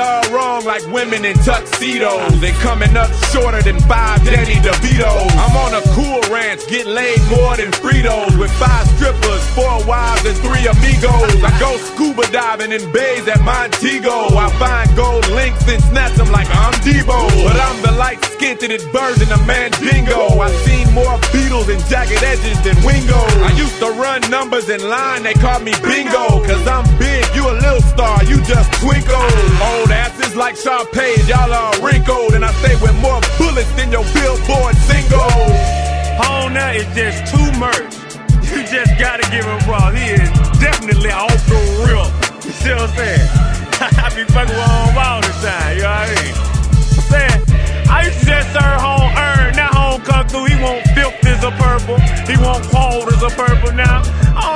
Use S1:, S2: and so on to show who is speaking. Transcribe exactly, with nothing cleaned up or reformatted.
S1: all wrong like women in tuxedos. They coming up shorter than five Danny DeVitos. I'm on a cool ranch, get laid more than Fritos. With five strippers, four wives, and three amigos. I go scuba diving in bays at Montego. I find gold links and snatch them like I'm Debo. But I'm the light-skinned version of Mandingo. I've seen more Beatles and jagged edges than Wingo. I used to run numbers in line, they called me Bingo. Cause I'm big, you a little star, you just twinkle. Old asses like Sharpay, y'all are wrinkled. And I stay with more bullets than your Billboard single.
S2: Home now is just too much. You just gotta give him raw. He is definitely off the rip. You see what I'm saying? I be fucking with home all the time, you know what I mean? I'm saying, I used to just serve home earn. Now home come through, he want fifties of purple. He want quarters of purple now. I